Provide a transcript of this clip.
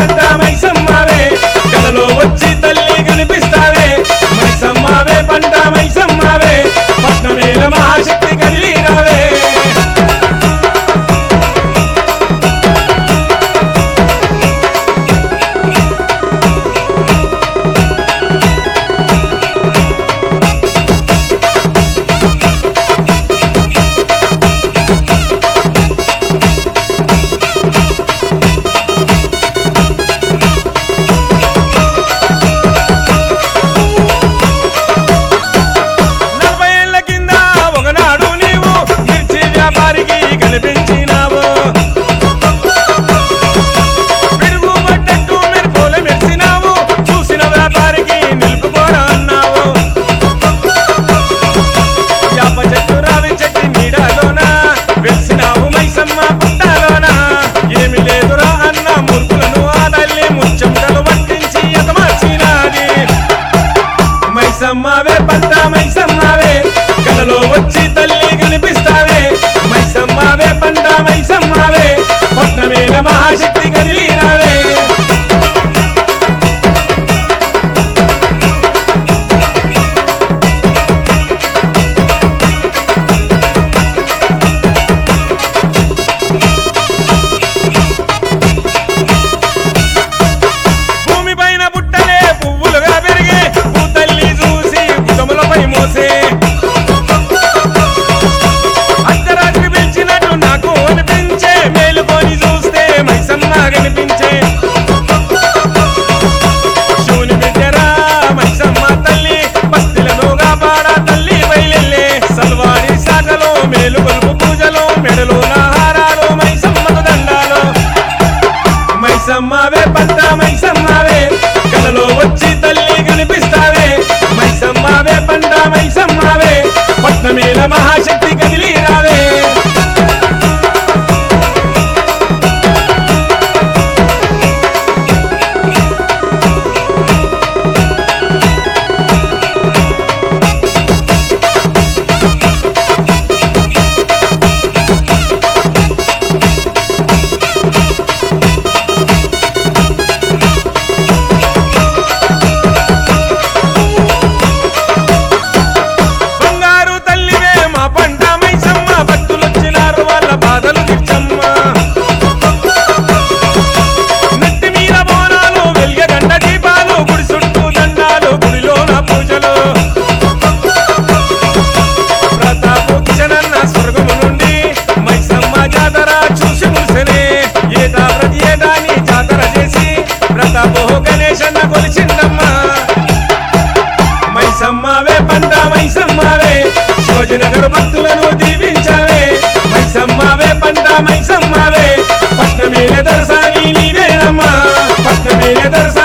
పంట మైసమ్మవే కలలో వచ్చి తల్లి కనిపిస్తావే మైసమ్మవే పంట మైసమ్మవే పట్నమేల మహాశక్తి కదిలిరావే కనిపించినావు పెరుగు పట్టట్టు మెరుపుల మెరిసినావు చూసిన వ్యాపారికి నిలుపుకోరా అన్నావు యాప చెట్టు రావి చెట్టు నీడలోన వెలిసినావు మైసమ్మ పుట్టలోన ఏమి లేదురా అన్న మూర్ఖులను ఆ తల్లి ముచ్చెమటలు పట్టించి ఎతమార్చినాది మైసమ్మవే పంట మైసమ్మవే కలలో వచ్చి తల్లి కనిపిస్తావే మైసమ్మవే పంట మైసమ్మవే పట్నమేల మహాశక్తి కదిలిరావే భూమి పైన పుట్టలే పువ్వులుగా పెరిగే పూతల్లి చూసి భుజములపై మోసే కనిపించే శివుని బిడ్డరా మైసమ్మ తల్లి బస్తిలను కాపాడా తల్లి బయలెల్లే సల్వారి శాఖలో మేలు కొలుపు పూజలో మెడలో నాహారాలు మైసమ్మకు దండాలు మైసమ్మవే పంట మైసమ్మవే కలలో వచ్చి తల్లి కనిపిస్తావే మైసమ్మవే పంట మైసమ్మవే పట్నమేల మహాశక్తి కదిలిరావే గణేశన్న కొలిచిందమ్మా మైసమ్మవే పంట మైసమ్మవే శివజనగర్ భక్తులను దీవించావే మైసమ్మవే పంట మైసమ్మవే పట్నమేల దర్శని నీవేనమ్మా పట్నమేల దర్శ